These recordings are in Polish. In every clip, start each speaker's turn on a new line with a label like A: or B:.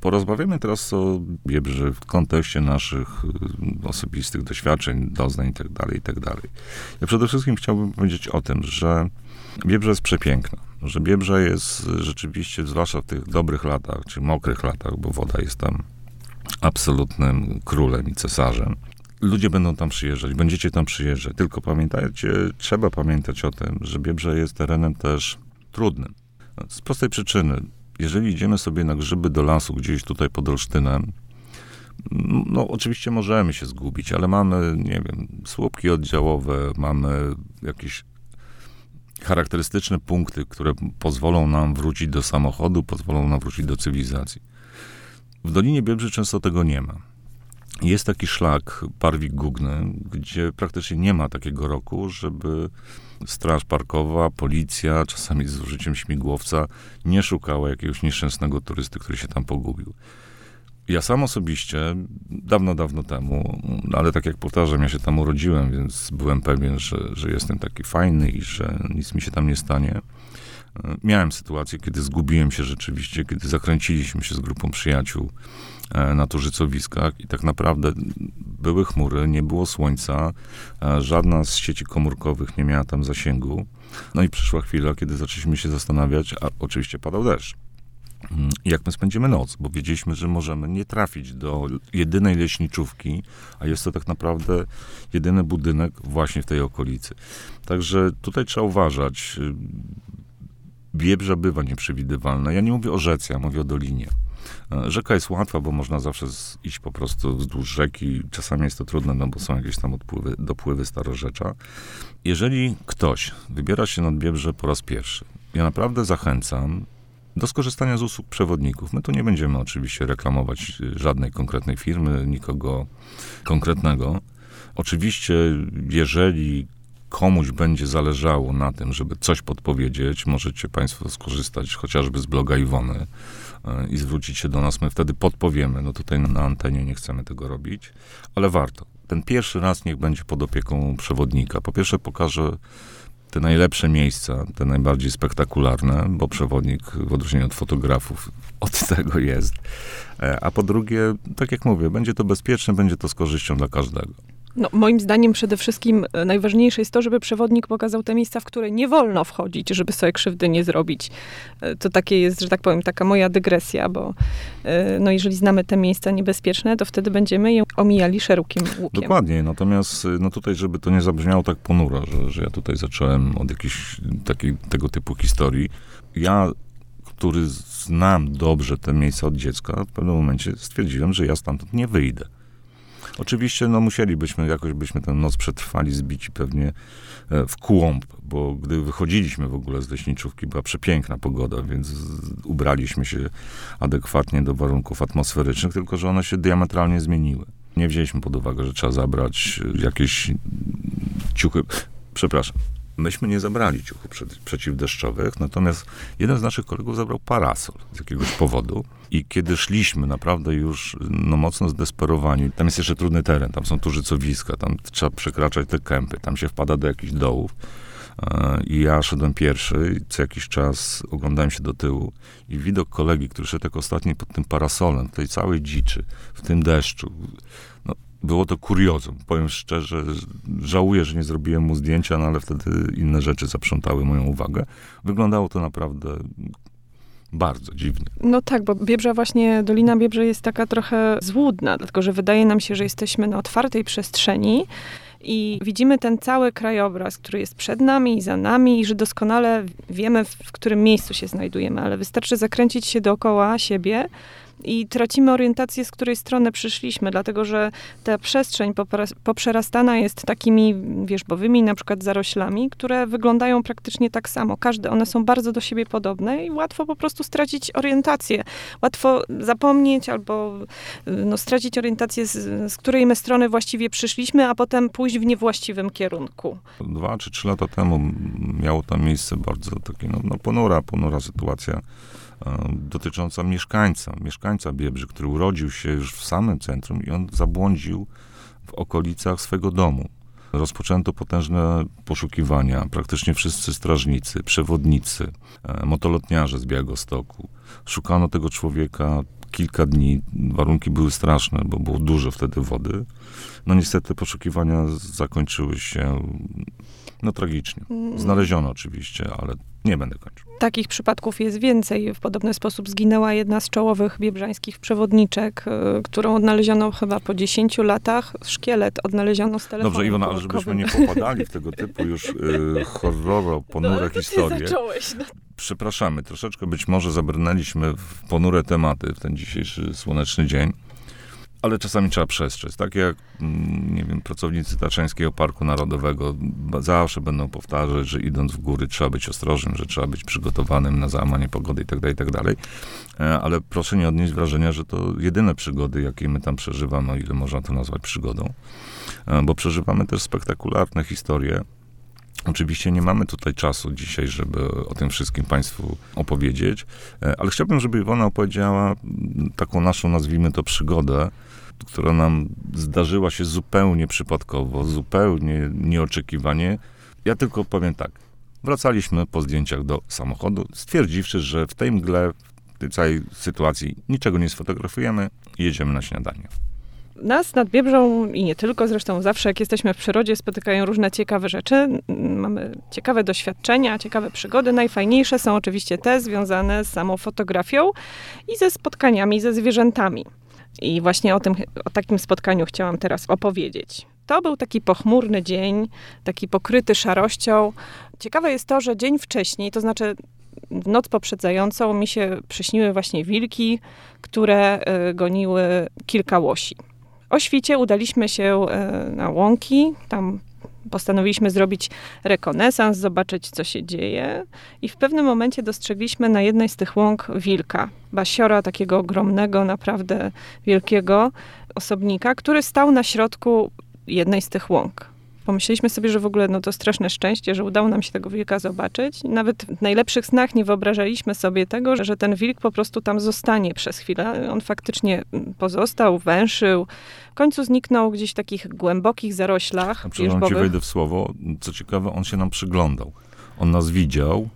A: Porozmawiamy teraz o Biebrzy w kontekście naszych osobistych doświadczeń, doznań itd. Ja przede wszystkim chciałbym powiedzieć o tym, że Biebrza jest przepiękna. Że Biebrza jest rzeczywiście, zwłaszcza w tych dobrych latach, czy mokrych latach, bo woda jest tam absolutnym królem i cesarzem. Ludzie będą tam przyjeżdżać, będziecie tam przyjeżdżać. Tylko pamiętajcie, trzeba pamiętać o tym, że Biebrza jest terenem też trudnym. Z prostej przyczyny. Jeżeli idziemy sobie na grzyby do lasu, gdzieś tutaj pod Olsztynem, no oczywiście możemy się zgubić, ale mamy, nie wiem, słupki oddziałowe, mamy jakieś charakterystyczne punkty, które pozwolą nam wrócić do samochodu, pozwolą nam wrócić do cywilizacji. W Dolinie Biebrzy często tego nie ma. Jest taki szlak Barwik-Gugny, gdzie praktycznie nie ma takiego roku, żeby straż parkowa, policja, czasami z użyciem śmigłowca, nie szukała jakiegoś nieszczęsnego turysty, który się tam pogubił. Ja sam osobiście, dawno temu, ale tak jak powtarzam, ja się tam urodziłem, więc byłem pewien, że jestem taki fajny i że nic mi się tam nie stanie. Miałem sytuację, kiedy zgubiłem się rzeczywiście, kiedy zakręciliśmy się z grupą przyjaciół na turzycowiskach i tak naprawdę były chmury, nie było słońca, żadna z sieci komórkowych nie miała tam zasięgu. No i przyszła chwila, kiedy zaczęliśmy się zastanawiać, a oczywiście padał deszcz. Jak my spędzimy noc, bo wiedzieliśmy, że możemy nie trafić do jedynej leśniczówki, a jest to tak naprawdę jedyny budynek właśnie w tej okolicy. Także tutaj trzeba uważać. Biebrza bywa nieprzewidywalna. Ja nie mówię o rzece, ja mówię o dolinie. Rzeka jest łatwa, bo można zawsze iść po prostu wzdłuż rzeki. Czasami jest to trudne, no bo są jakieś tam dopływy starorzecza. Jeżeli ktoś wybiera się nad Biebrze po raz pierwszy, ja naprawdę zachęcam do skorzystania z usług przewodników. My tu nie będziemy oczywiście reklamować żadnej konkretnej firmy, nikogo konkretnego. Oczywiście, jeżeli komuś będzie zależało na tym, żeby coś podpowiedzieć, możecie państwo skorzystać chociażby z bloga Iwony i zwrócić się do nas. My wtedy podpowiemy. No tutaj na antenie nie chcemy tego robić, ale warto. Ten pierwszy raz niech będzie pod opieką przewodnika. Po pierwsze pokażę te najlepsze miejsca, te najbardziej spektakularne, bo przewodnik w odróżnieniu od fotografów od tego jest. A po drugie, tak jak mówię, będzie to bezpieczne, będzie to z korzyścią dla każdego.
B: No, moim zdaniem przede wszystkim najważniejsze jest to, żeby przewodnik pokazał te miejsca, w które nie wolno wchodzić, żeby sobie krzywdy nie zrobić. To takie jest, że tak powiem, taka moja dygresja, bo no, jeżeli znamy te miejsca niebezpieczne, to wtedy będziemy je omijali szerokim łukiem.
A: Dokładnie, natomiast no tutaj, żeby to nie zabrzmiało tak ponuro, że ja tutaj zacząłem od jakiejś tego typu historii. Ja, który znam dobrze te miejsca od dziecka, w pewnym momencie stwierdziłem, że ja stamtąd nie wyjdę. Oczywiście, no jakoś byśmy tę noc przetrwali, zbici pewnie w kłąb, bo gdy wychodziliśmy w ogóle z leśniczówki, była przepiękna pogoda, więc ubraliśmy się adekwatnie do warunków atmosferycznych, tylko że one się diametralnie zmieniły. Nie wzięliśmy pod uwagę, że trzeba zabrać jakieś ciuchy. Przepraszam. Myśmy nie zabrali ciuchów przeciwdeszczowych, natomiast jeden z naszych kolegów zabrał parasol z jakiegoś powodu i kiedy szliśmy naprawdę już mocno zdesperowani, tam jest jeszcze trudny teren, tam są turzycowiska, tam trzeba przekraczać te kępy, tam się wpada do jakichś dołów i ja szedłem pierwszy, co jakiś czas oglądałem się do tyłu i widok kolegi, który szedł tak ostatni pod tym parasolem, w tej całej dziczy, w tym deszczu, było to kuriozum. Powiem szczerze, żałuję, że nie zrobiłem mu zdjęcia, no ale wtedy inne rzeczy zaprzątały moją uwagę. Wyglądało to naprawdę bardzo dziwnie.
B: No tak, bo Biebrza właśnie, Dolina Biebrzy jest taka trochę złudna, dlatego że wydaje nam się, że jesteśmy na otwartej przestrzeni i widzimy ten cały krajobraz, który jest przed nami i za nami i że doskonale wiemy, w którym miejscu się znajdujemy, ale wystarczy zakręcić się dookoła siebie i tracimy orientację, z której strony przyszliśmy, dlatego że ta przestrzeń poprzerastana jest takimi wierzbowymi, na przykład zaroślami, które wyglądają praktycznie tak samo. One są bardzo do siebie podobne i łatwo po prostu stracić orientację. Łatwo zapomnieć albo stracić orientację, z której my strony właściwie przyszliśmy, a potem pójść w niewłaściwym kierunku.
A: 2 czy 3 lata temu miało tam miejsce bardzo takie ponura sytuacja dotycząca mieszkańca Biebrzy, który urodził się już w samym centrum i on zabłądził w okolicach swego domu. Rozpoczęto potężne poszukiwania. Praktycznie wszyscy strażnicy, przewodnicy, motolotniarze z Białegostoku. Szukano tego człowieka kilka dni. Warunki były straszne, bo było dużo wtedy wody. No niestety poszukiwania zakończyły się tragicznie. Znaleziono oczywiście, ale nie będę kończył.
B: Takich przypadków jest więcej. W podobny sposób zginęła jedna z czołowych biebrzańskich przewodniczek, którą odnaleziono chyba po 10 latach. Szkielet odnaleziono z telefonem.
A: Dobrze, Iwona, ale żebyśmy nie popadali w tego typu już ponure historie.
B: Zacząłeś.
A: Przepraszamy, troszeczkę być może zabrnęliśmy w ponure tematy w ten dzisiejszy słoneczny dzień. Ale czasami trzeba przestrzec. Tak jak, nie wiem, pracownicy Tatrzańskiego Parku Narodowego zawsze będą powtarzać, że idąc w góry trzeba być ostrożnym, że trzeba być przygotowanym na załamanie pogody itd. Ale proszę nie odnieść wrażenia, że to jedyne przygody, jakie my tam przeżywamy, o ile można to nazwać przygodą. Bo przeżywamy też spektakularne historie. Oczywiście nie mamy tutaj czasu dzisiaj, żeby o tym wszystkim Państwu opowiedzieć, ale chciałbym, żeby Iwona opowiedziała taką naszą, nazwijmy to, przygodę, która nam zdarzyła się zupełnie przypadkowo, zupełnie nieoczekiwanie. Ja tylko powiem tak, wracaliśmy po zdjęciach do samochodu, stwierdziwszy, że w tej mgle, w tej całej sytuacji niczego nie sfotografujemy i jedziemy na śniadanie.
B: Nas nad Biebrzą i nie tylko, zresztą zawsze jak jesteśmy w przyrodzie, spotykają różne ciekawe rzeczy. Mamy ciekawe doświadczenia, ciekawe przygody. Najfajniejsze są oczywiście te związane z samą fotografią i ze spotkaniami ze zwierzętami. I właśnie o takim spotkaniu chciałam teraz opowiedzieć. To był taki pochmurny dzień, taki pokryty szarością. Ciekawe jest to, że dzień wcześniej, to znaczy w noc poprzedzającą, mi się przyśniły właśnie wilki, które goniły kilka łosi. O świcie udaliśmy się na łąki, tam postanowiliśmy zrobić rekonesans, zobaczyć, co się dzieje. I w pewnym momencie dostrzegliśmy na jednej z tych łąk wilka, basiora takiego ogromnego, naprawdę wielkiego osobnika, który stał na środku jednej z tych łąk. Pomyśleliśmy sobie, że w ogóle to straszne szczęście, że udało nam się tego wilka zobaczyć. Nawet w najlepszych snach nie wyobrażaliśmy sobie tego, że ten wilk po prostu tam zostanie przez chwilę. On faktycznie pozostał, węszył. W końcu zniknął gdzieś w takich głębokich zaroślach wierzbowych.
A: Przepraszam, ci wejdę w słowo. Co ciekawe, on się nam przyglądał. On nas widział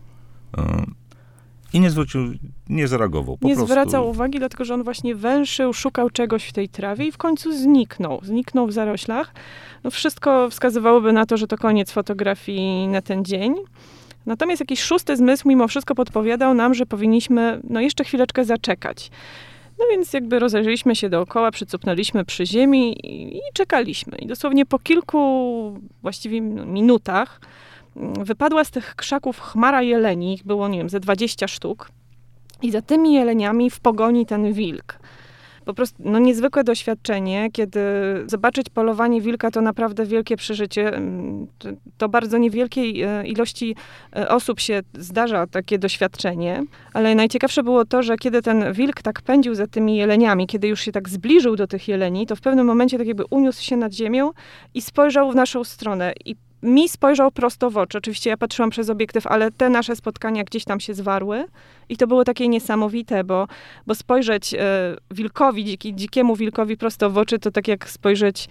A: i nie zareagował.
B: Nie zwracał uwagi, dlatego że on właśnie węszył, szukał czegoś w tej trawie i w końcu zniknął. Zniknął w zaroślach. Wszystko wskazywałoby na to, że to koniec fotografii na ten dzień. Natomiast jakiś szósty zmysł mimo wszystko podpowiadał nam, że powinniśmy jeszcze chwileczkę zaczekać. No więc jakby rozejrzeliśmy się dookoła, przycupnęliśmy przy ziemi i czekaliśmy. I dosłownie po kilku właściwie minutach wypadła z tych krzaków chmara jeleni, ich było, nie wiem, ze 20 sztuk. I za tymi jeleniami w pogoni ten wilk. Po prostu niezwykłe doświadczenie, kiedy zobaczyć polowanie wilka to naprawdę wielkie przeżycie. To bardzo niewielkiej ilości osób się zdarza takie doświadczenie, ale najciekawsze było to, że kiedy ten wilk tak pędził za tymi jeleniami, kiedy już się tak zbliżył do tych jeleni, to w pewnym momencie tak jakby uniósł się nad ziemią i spojrzał w naszą stronę i mi spojrzał prosto w oczy. Oczywiście ja patrzyłam przez obiektyw, ale te nasze spotkania gdzieś tam się zwarły i to było takie niesamowite, bo spojrzeć wilkowi, dzikiemu wilkowi prosto w oczy, to tak jak spojrzeć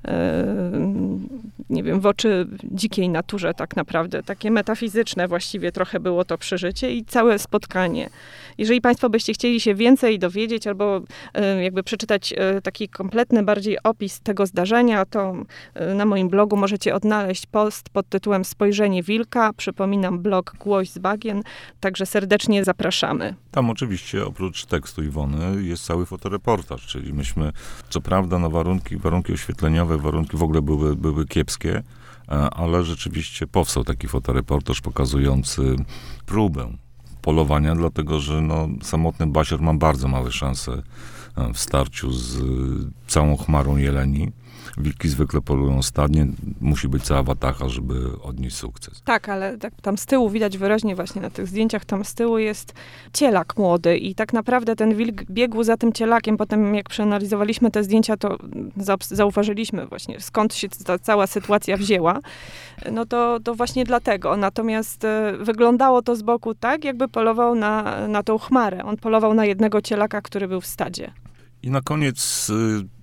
B: nie wiem, w oczy dzikiej naturze tak naprawdę. Takie metafizyczne właściwie trochę było to przeżycie i całe spotkanie. Jeżeli Państwo byście chcieli się więcej dowiedzieć albo jakby przeczytać taki kompletny bardziej opis tego zdarzenia, to na moim blogu możecie odnaleźć post pod tytułem Spojrzenie wilka. Przypominam, blog Głość z Bagien, także serdecznie zapraszamy.
A: Tam oczywiście oprócz tekstu Iwony jest cały fotoreportaż, czyli myśmy, co prawda warunki oświetleniowe, warunki w ogóle były kiepskie, ale rzeczywiście powstał taki fotoreportaż pokazujący próbę polowania, dlatego że samotny basior ma bardzo małe szanse w starciu z całą chmarą jeleni. Wilki zwykle polują stadnie, musi być cała watacha, żeby odnieść sukces.
B: Tak, ale tam z tyłu widać wyraźnie właśnie na tych zdjęciach, tam z tyłu jest cielak młody i tak naprawdę ten wilk biegł za tym cielakiem. Potem jak przeanalizowaliśmy te zdjęcia, to zauważyliśmy właśnie, skąd się ta cała sytuacja wzięła. To właśnie dlatego. Natomiast wyglądało to z boku tak, jakby polował na tą chmarę. On polował na jednego cielaka, który był w stadzie.
A: I na koniec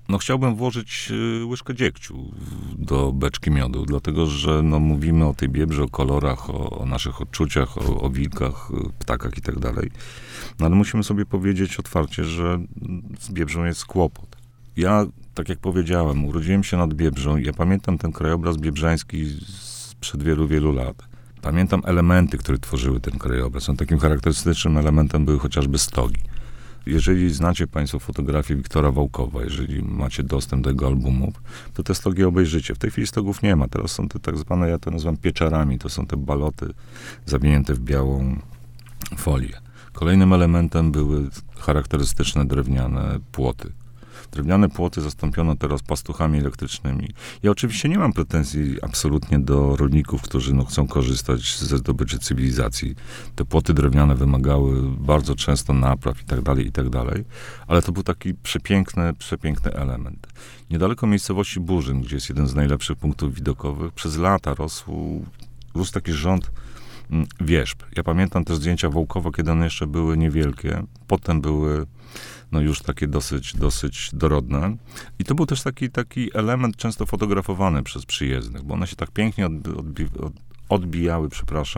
A: No chciałbym włożyć łyżkę dziegciu do beczki miodu, dlatego że no, mówimy o tej Biebrze, o kolorach, o naszych odczuciach, o wilkach, ptakach i tak dalej. No ale musimy sobie powiedzieć otwarcie, że z Biebrzą jest kłopot. Ja, tak jak powiedziałem, urodziłem się nad Biebrzą i ja pamiętam ten krajobraz biebrzański sprzed wielu, wielu lat. Pamiętam elementy, które tworzyły ten krajobraz. No, takim charakterystycznym elementem były chociażby stogi. Jeżeli znacie Państwo fotografię Wiktora Wałkowa, jeżeli macie dostęp do jego albumów, to te stogi obejrzycie. W tej chwili stogów nie ma. Teraz są te tak zwane, ja to nazywam pieczarami. To są te baloty zawinięte w białą folię. Kolejnym elementem były charakterystyczne drewniane płoty. Drewniane płoty zastąpiono teraz pastuchami elektrycznymi. Ja oczywiście nie mam pretensji absolutnie do rolników, którzy chcą korzystać ze zdobyczy cywilizacji. Te płoty drewniane wymagały bardzo często napraw i tak dalej, ale to był taki przepiękny element. Niedaleko miejscowości Burzyn, gdzie jest jeden z najlepszych punktów widokowych, przez lata rósł taki rząd wierzb. Ja pamiętam te zdjęcia Wołkowa, kiedy one jeszcze były niewielkie. Potem były już takie dosyć dorodne. I to był też taki element często fotografowany przez przyjezdnych, bo one się tak pięknie odbijały,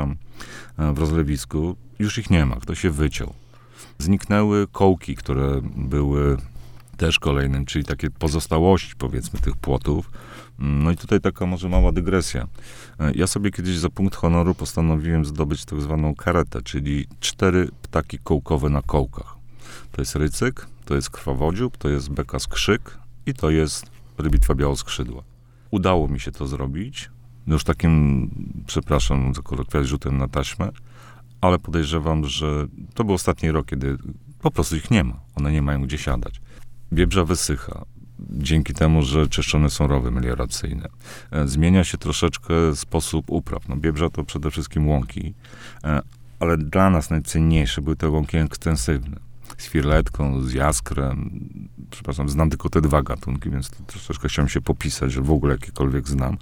A: w rozlewisku. Już ich nie ma, ktoś się wyciął. Zniknęły kołki, które były też kolejnym, czyli takie pozostałości, powiedzmy, tych płotów. No i tutaj taka może mała dygresja. Ja sobie kiedyś za punkt honoru postanowiłem zdobyć tak zwaną karetę, czyli 4 ptaki kołkowe na kołkach. To jest rycyk, to jest krwawodziób, to jest bekas krzyk i to jest rybitwa białoskrzydła. Udało mi się to zrobić, już takim, przepraszam za kolokwializm, rzutem na taśmę, ale podejrzewam, że to był ostatni rok, kiedy po prostu ich nie ma. One nie mają gdzie siadać. Biebrza wysycha. Dzięki temu, że czyszczone są rowy melioracyjne. Zmienia się troszeczkę sposób upraw. Biebrza to przede wszystkim łąki, ale dla nas najcenniejsze były te łąki ekstensywne. Z firletką, z jaskrem. Przepraszam, znam tylko te 2 gatunki, więc to troszeczkę chciałem się popisać, że w ogóle jakiekolwiek znam.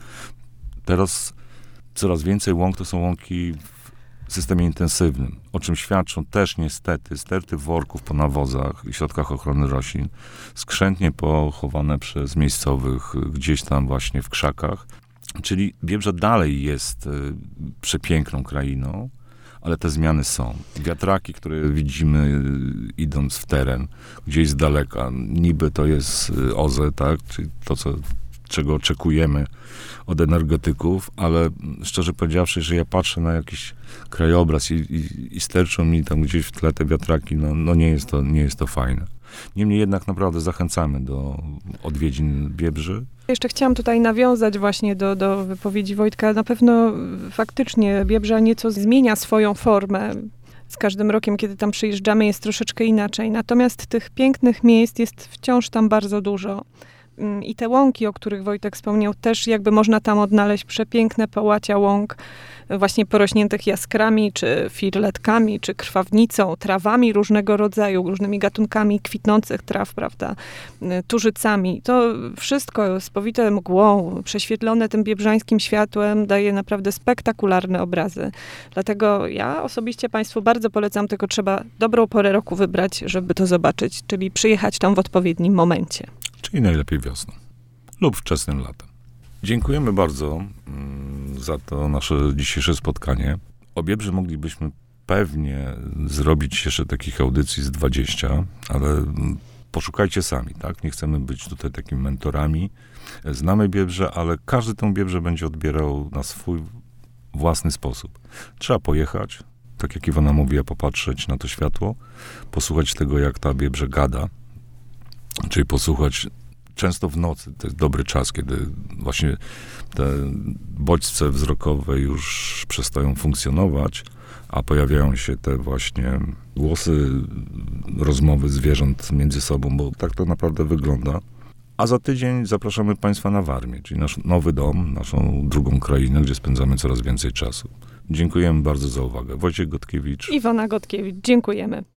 A: Teraz coraz więcej łąk to są łąki w systemie intensywnym, o czym świadczą też niestety sterty worków po nawozach i środkach ochrony roślin, skrzętnie pochowane przez miejscowych gdzieś tam właśnie w krzakach. Czyli Biebrza dalej jest przepiękną krainą, ale te zmiany są. Wiatraki, które widzimy idąc w teren, gdzieś z daleka, niby to jest OZE, tak, czyli to, czego oczekujemy od energetyków, ale szczerze powiedziawszy, że ja patrzę na jakiś krajobraz i sterczą mi tam gdzieś w tle te wiatraki, nie jest to fajne. Niemniej jednak naprawdę zachęcamy do odwiedzin Biebrzy.
B: Jeszcze chciałam tutaj nawiązać właśnie do wypowiedzi Wojtka. Na pewno faktycznie Biebrza nieco zmienia swoją formę. Z każdym rokiem, kiedy tam przyjeżdżamy, jest troszeczkę inaczej. Natomiast tych pięknych miejsc jest wciąż tam bardzo dużo. I te łąki, o których Wojtek wspomniał, też jakby można tam odnaleźć przepiękne połacia łąk, właśnie porośniętych jaskrami, czy firletkami, czy krwawnicą, trawami różnego rodzaju, różnymi gatunkami kwitnących traw, prawda, turzycami. To wszystko spowite mgłą, prześwietlone tym biebrzańskim światłem, daje naprawdę spektakularne obrazy. Dlatego ja osobiście Państwu bardzo polecam, tylko trzeba dobrą porę roku wybrać, żeby to zobaczyć, czyli przyjechać tam w odpowiednim momencie.
A: Czyli najlepiej wiosną lub wczesnym latem. Dziękujemy bardzo za to nasze dzisiejsze spotkanie. O Biebrzy moglibyśmy pewnie zrobić jeszcze takich audycji z 20, ale poszukajcie sami, tak? Nie chcemy być tutaj takimi mentorami. Znamy Biebrze, ale każdy tę Biebrze będzie odbierał na swój własny sposób. Trzeba pojechać, tak jak Iwona mówiła, popatrzeć na to światło, posłuchać tego, jak ta Biebrze gada, czyli posłuchać często w nocy. To jest dobry czas, kiedy właśnie te bodźce wzrokowe już przestają funkcjonować, a pojawiają się te właśnie głosy, rozmowy zwierząt między sobą, bo tak to naprawdę wygląda. A za tydzień zapraszamy Państwa na Warmię, czyli nasz nowy dom, naszą drugą krainę, gdzie spędzamy coraz więcej czasu. Dziękujemy bardzo za uwagę. Wojciech Gotkiewicz.
B: Iwona Gotkiewicz. Dziękujemy.